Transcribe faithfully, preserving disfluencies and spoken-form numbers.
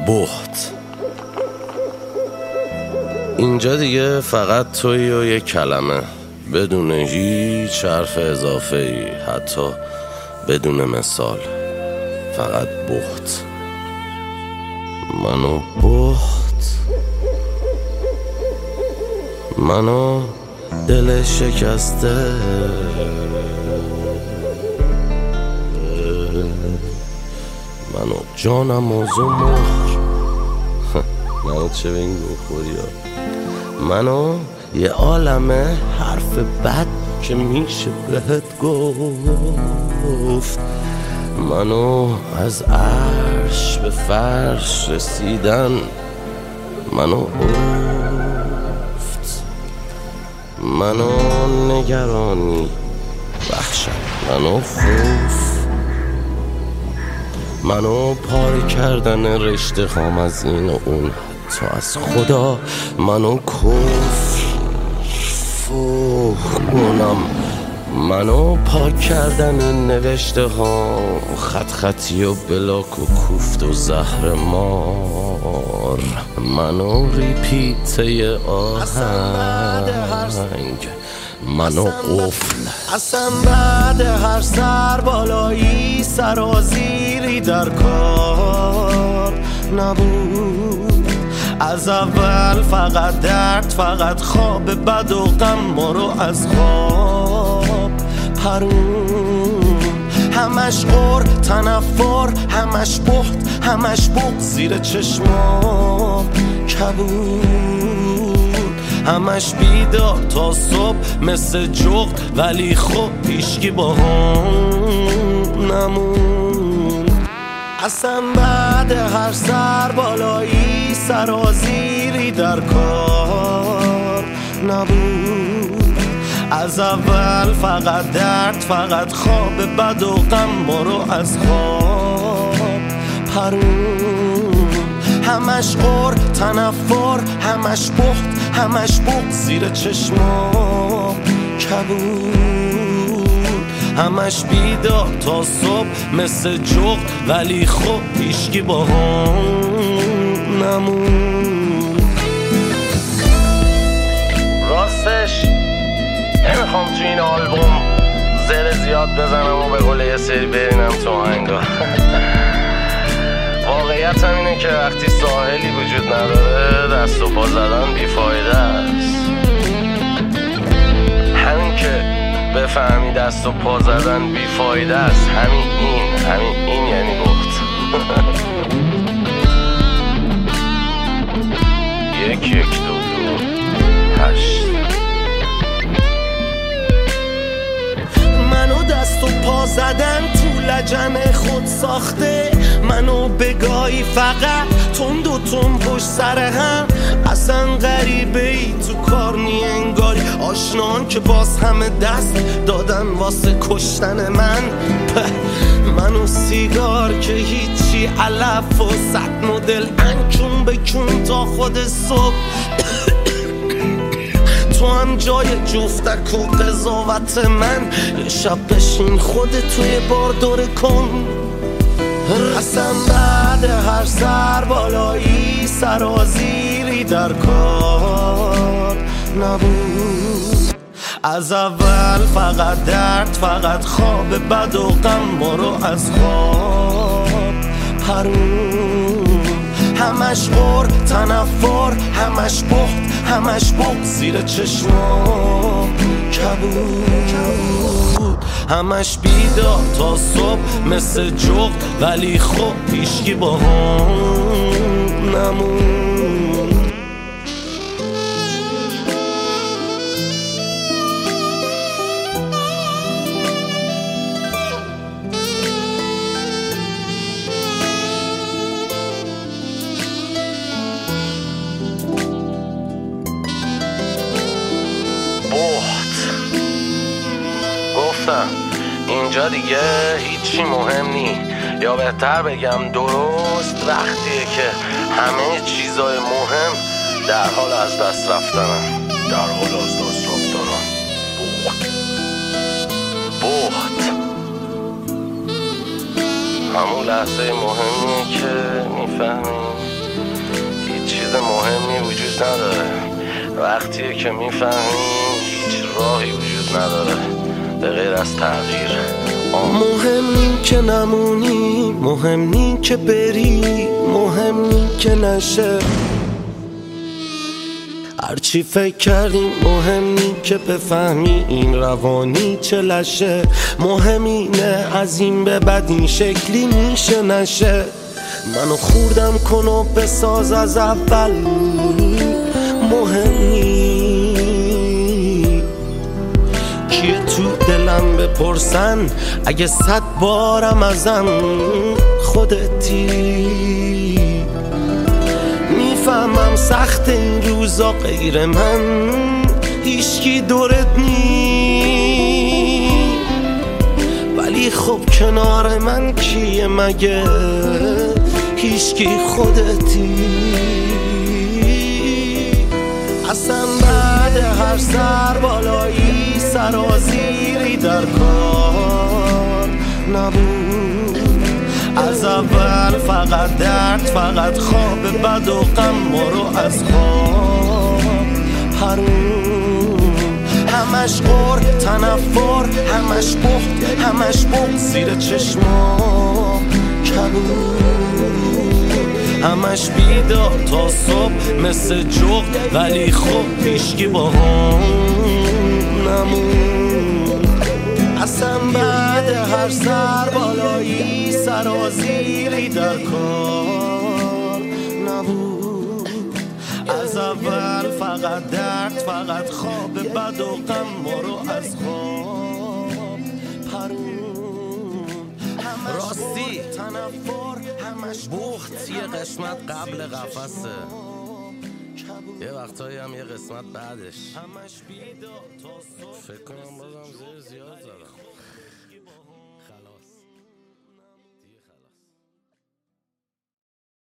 بهت. اینجا دیگه فقط تویی و یک کلمه، بدون هیچ حرف اضافه ای، حتی بدون مثال. فقط بهت. منو بهت، منو دل شکسته، منو جانم و زمخ منو چه به این گوخوری ها، منو یه عالمه حرف بد که میشه بهت گفت، منو از عرش به فرش رسیدن، منو افت، منو نگرانی وحشت، منو خوف، منو پاره کردن رشته خام از این و اون، حتی از خدا، منو کفر فوخ کنم، منو پاک کردن این نوشته ها، خط خطی و بلاک و کوفت و زهر مار، منو ریپیته آهنگ، منو قفل. اصلا بعد هر سر بالایی سرازیری در کار نبود، از اول فقط درد، فقط خواب بد و غم ما رو از خواب پرون، همش غر تنفر، همش بخت، همش بغض زیر چشمام کبود، همش بیدار تا صبح مثل جغد، ولی خب هیچکی با هم نمون. اصلا بعد هر سر بالایی سرازیری در کار نبود، از اول فقط درد، فقط خواب بد و غم ما رو از خواب پرون، همش غر تنفر، همش بخت، همش بغض زیر چشمام کبود، همش بیدار تا صبح مثل جغد، ولی خب هیچکی با هم نمون. راستش نمیخوام تو این آلبوم زر زیاد بزنم و به قول یه سری برینم تو آهنگا. واقعیت هم اینه که وقتی ساحلی وجود نداره دست و پا زدن بیفایده است. همین که بفهمی دست و پا زدن بیفایده است، همین این همین این یعنی بخت. یک یک دو دو هشت. منو دست و پا زدن تو لجن خود ساخته، منو بگاهی فقط تند و تند پشت سر هم، اصلا غریبه ای تو کار نی انگاری، آشنان که باز همه دست دادن واسه کشتن من، منو سیگار که هیچی علف و صد مدل انکون بکن تا خود صبح، تو هم جای جفتک و قضاوت من، یه شب بشین خودت توی بار دوره کن. اصلا بعد هر سر بالایی سرازیری در کار نبود، از اول فقط درد، فقط خواب بد و غم ما رو از خواب پرون، همش غر تنفر، همش بخت، همش بغض زیر چشمام کبود، همش بیدار تا صبح مثل جغد، ولی خب هیچکی با هم نمون. گفتم اینجا دیگه هیچی مهم نی، یا بهتر بگم درست وقتیه که همه چیزای مهم در حال از دست رفتنن، در حال از دست رفتنن. بخت بخت همون تو لحظه مهمیه که میفهمی هیچ چیز مهمی وجود نداره. وقتیه که میفهمی هیچ راهی وجود نداره به غیر از تغییر. مهم نی که نمونی، مهم نی که بری، مهم نی که نشه. هرچی فکر کردیم مهم نی که بفهمی این روانی چه لشه. مهم اینه از این به بعد این شکلی میشه نشه. منو خوردم کن و بساز از اول. مهم نی کیه تو دلم بپرسن اگه صد بارم ازم خودتی. میفهمم سخت این روزا غیر من هیچکی دورت نی، ولی خب کنار من کیه مگه هیچکی خودتی. اصلا بعد هر سر بالایی سرازیری در کار نبود. از اول فقط درد، فقط خواب بد و غم ما رو از خواب حروم. همش غر تنفر، همش بخت، همش بخت زیر چشما کبود. همش بیدار تا صبح مثل جغد، ولی خب هیچکی با هم نمون. اصلا بعد هر سر بالایی سرازیری در کار نبود. از اول فقط درد، فقط خواب بد و غم ما رو از خواب پرون. راستی بخت یه قسمت قبل قفسه، یه وقتایی هم یه قسمت بعدش. فکر کنم بازم زیر زیاد زدم.